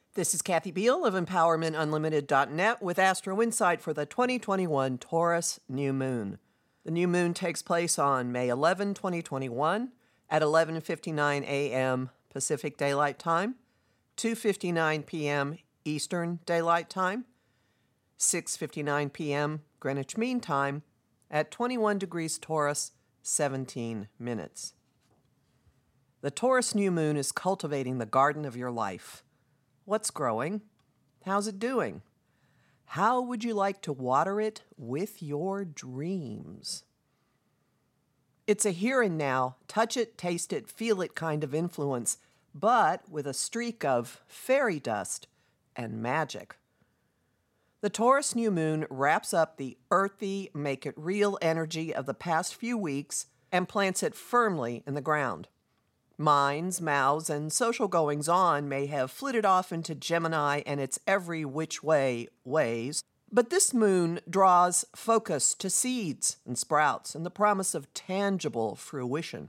This is Kathy Beal of EmpowermentUnlimited.net with Astro Insight for the 2021 Taurus New Moon. The new moon takes place on May 11, 2021 at 11:59 a.m. Pacific Daylight Time, 2:59 p.m. Eastern Daylight Time, 6:59 p.m. Greenwich Mean Time at 21 degrees Taurus, 17 minutes. The Taurus new moon is cultivating the garden of your life. What's growing? How's it doing? How would you like to water it with your dreams? It's a here and now, touch it, taste it, feel it kind of influence, but with a streak of fairy dust and magic. The Taurus new moon wraps up the earthy, make it real energy of the past few weeks and plants it firmly in the ground. Minds, mouths, and social goings-on may have flitted off into Gemini and its every which way ways, but this moon draws focus to seeds and sprouts and the promise of tangible fruition.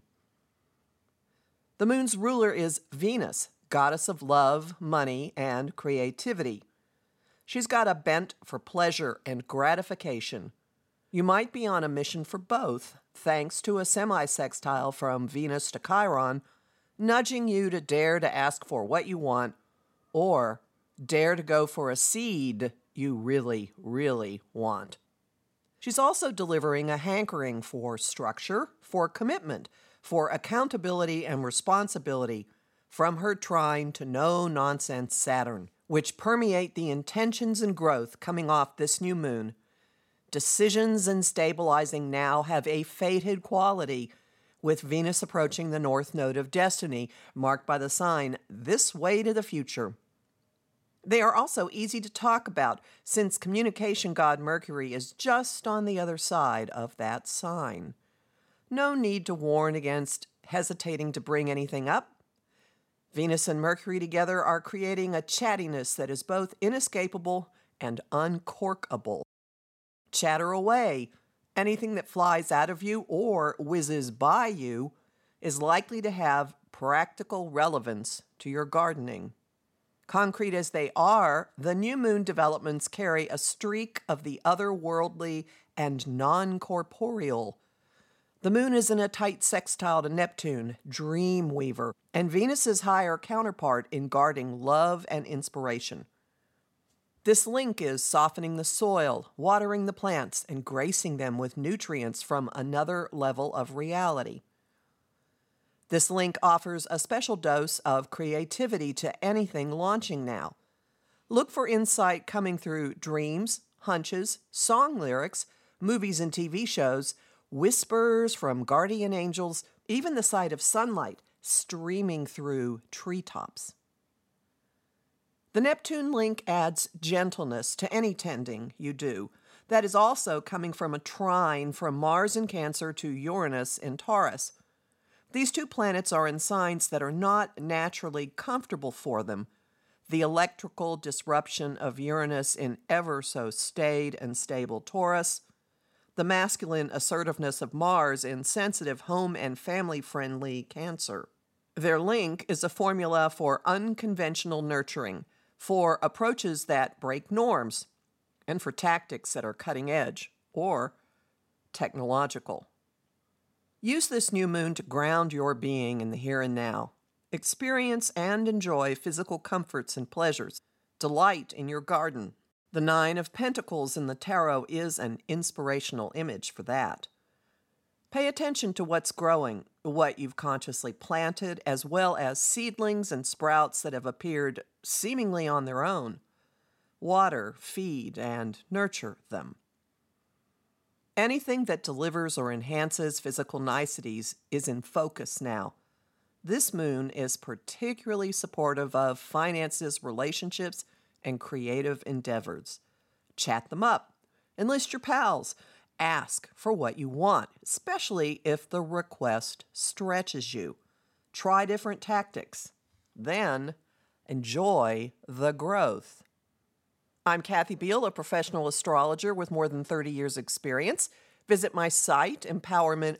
The moon's ruler is Venus, goddess of love, money, and creativity. She's got a bent for pleasure and gratification. You might be on a mission for both, thanks to a semi-sextile from Venus to Chiron, nudging you to dare to ask for what you want, or dare to go for a seed you really, really want. She's also delivering a hankering for structure, for commitment, for accountability and responsibility from her trine to no-nonsense Saturn, which permeate the intentions and growth coming off this new moon. Decisions and stabilizing now have a fated quality, with Venus approaching the north node of destiny, marked by the sign, this way to the future. They are also easy to talk about, since communication god Mercury is just on the other side of that sign. No need to warn against hesitating to bring anything up. Venus and Mercury together are creating a chattiness that is both inescapable and uncorkable. Chatter away. Anything that flies out of you or whizzes by you is likely to have practical relevance to your gardening. Concrete as they are, the new moon developments carry a streak of the otherworldly and non-corporeal. The moon is in a tight sextile to Neptune, dream weaver, and Venus's higher counterpart in guarding love and inspiration. This link is softening the soil, watering the plants, and gracing them with nutrients from another level of reality. This link offers a special dose of creativity to anything launching now. Look for insight coming through dreams, hunches, song lyrics, movies and TV shows, whispers from guardian angels, even the sight of sunlight streaming through treetops. The Neptune link adds gentleness to any tending you do. That is also coming from a trine from Mars in Cancer to Uranus in Taurus. These two planets are in signs that are not naturally comfortable for them. The electrical disruption of Uranus in ever so staid and stable Taurus, the masculine assertiveness of Mars in sensitive home and family-friendly Cancer. Their link is a formula for unconventional nurturing, for approaches that break norms, and for tactics that are cutting edge or technological. Use this new moon to ground your being in the here and now. Experience and enjoy physical comforts and pleasures. Delight in your garden. The Nine of Pentacles in the Tarot is an inspirational image for that. Pay attention to what's growing, what you've consciously planted, as well as seedlings and sprouts that have appeared seemingly on their own. Water, feed, and nurture them. Anything that delivers or enhances physical niceties is in focus now. This moon is particularly supportive of finances, relationships, and creative endeavors. Chat them up. Enlist your pals. Ask for what you want, especially if the request stretches you. Try different tactics. Then enjoy the growth. I'm Kathy Beal, a professional astrologer with more than 30 years' experience. Visit my site,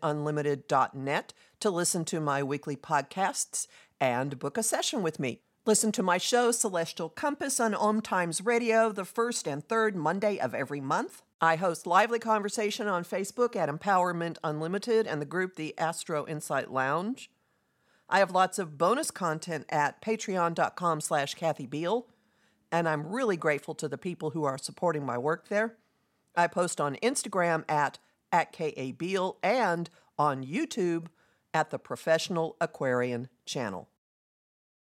EmpowermentUnlimited.net, to listen to my weekly podcasts and book a session with me. Listen to my show, Celestial Compass, on Om Times Radio, the first and third Monday of every month. I host lively conversation on Facebook at Empowerment Unlimited and the group The Astro Insight Lounge. I have lots of bonus content at patreon.com/Kathy Beal, and I'm really grateful to the people who are supporting my work there. I post on Instagram at @KABeal and on YouTube at the Professional Aquarian channel.